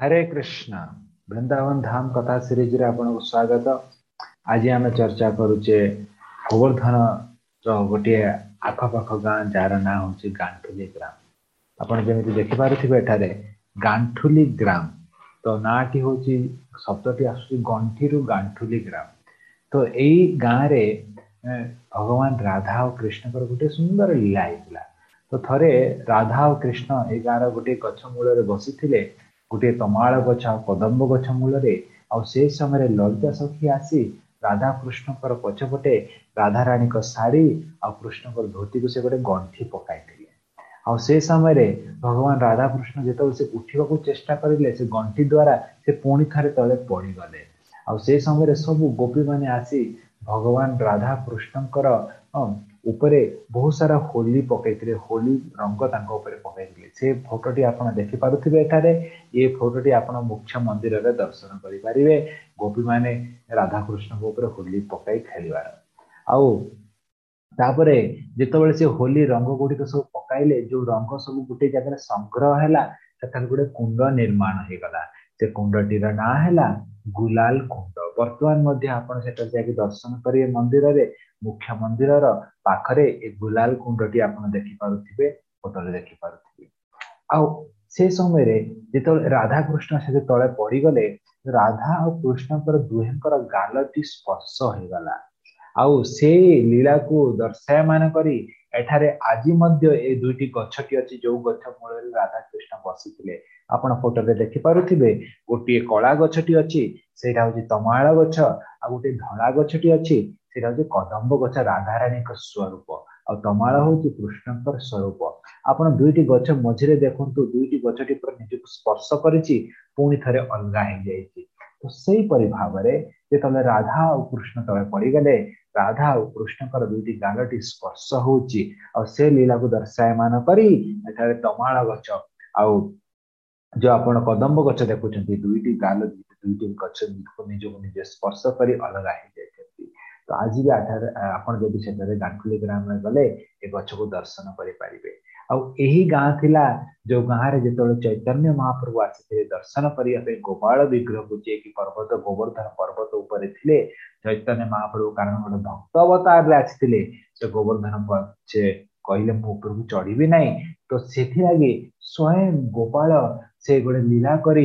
हरे कृष्ण। वृंदावन धाम कथा सीरीज रे आपन स्वागत। आज आम चर्चा करुचे गोवर्धन गोटे आखपाख गाँ जार ना हूँ गांठुली ग्राम। आपड़ जमी देखिपे एठारे गांठुली ग्राम तो नाटी हूँ शब्दटी आस गंठी गांठुली ग्राम। तो यही गाँव रे भगवान राधा और कृष्ण गोटे सुंदर लीला होता। तो थरे राधा और कृष्ण ए गाँव गोटे गछ मूल बसी गोटे तमाल गछ कदम्ब गछ मूल से समय ललिता सखी आसी राधा कृष्ण पछपटे राधा राणी शाढ़ी आ कृष्ण धोती को से गोटे गंठी पकाई आ से समय रे भगवान राधा कृष्ण जो से उठा चेष्टा करें से गंठी द्वारा से पुणी थे तले पड़गले। आ से समय सब गोपी मैंने आसी भगवान राधा कृष्णकर उपरे बहुत सारा होली पकई होली रंग पकई से फोटोटी आप देखिपे एठारे ये फोटोटी आप मुख्य मंदिर में दर्शन करें गोपी मैंने राधा कृष्ण होली पकई खेलवार आउ तापरे जितेबाला से होली रंग गुड़िक सब पकाइले जो रंग सब गोटे जगह संग्रह है गोटे कुंड निर्माण हो गला। से कुंडटीर ना है गुलाल कुंड। बर्तमान दर्शन करेंगे मंदिर रे मुख्य मंदिर पाखरे ए गुलाल कुंडटी आप देखिपे फोटो देखिपे। आउ से समय रे जिते राधा कृष्ण से तले पड़गले राधा और कृष्ण दुहें गालटी स्पर्श हो गला। आउ से लीला को दर्शायमान करी एठारे आज ए दुईटी गछटी अच्छी जो गछ मूल राधा कृष्ण बसी आपण फोटो रे देखिपे गोटे कला गछटी अच्छी से तमाल गछ आ गोटे धला गछटी अच्छी से कदम्ब गछ राधा राणी स्वरूप आ तमाल हूँ कृष्ण स्वरूप। आपण दुईटी गछ मझे देखु दुईटी गछटी निजक स्पर्श करिछि पुणी थे अलग हो जाइए। तो सहीपरि भाव में राधा और कृष्ण तले पड़गले राधा और कृष्ण दुईटी गालटी स्पर्श होची और से लीला को दर्शायमान करी एठारे तमाल गछ आउ जो आपण कदम्ब गछ देखुं दुईटी गाल दुईटी गछ निजक निजे स्पर्श कर अलग हो जाती। तो आज भी आपड़ जब गांठुली ग्राम में गले ए गछ को दर्शन करें। यही गाँ थिला जो गाँव में जो चैतन्य महाप्रभु आसी दर्शन करने गोपाल विग्रह को जी पर्वत गोवर्धन पर्वत उपर थे चैतन्य महाप्रभु कारण गोटे भक्त अवतार आसी से गोवर्धन से कहले मो उपरକୁ चढ़ी ना। तो से स्वयं गोपाल से गोटे लीला करी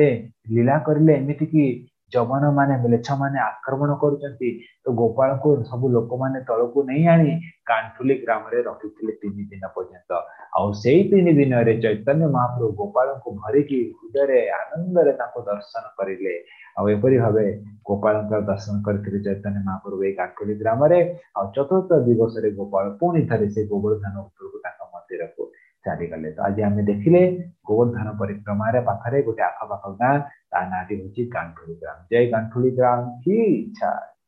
लीला करें एमती कि जवान माने मेछ माने आक्रमण करुँच। तो गोपाल को सब लोक मैंने तल को नहीं आनी गांठुली ग्राम रे रखी 3 दिन पर्यंत। आउ से 3 दिन रे चैतन्य महाप्रभु गोपाल को भरिकी हृदय आनंद रे दर्शन करें। आपर भाव गोपाल दर्शन करते चैतन्य महाप्रभु ये गांठुली ग्राम रे। चतुर्थ दिवस गोपाल पुणी थे से गोवर्धन उपरକୁ मंदिर को चलीगले। तो आज आम देखिले गोवर्धन परिक्रमा पाखे गोटे आखपाख गाँ ता नाटी हूँ गांठुली ग्राम। जय गांठुली ग्राम की इच्छा।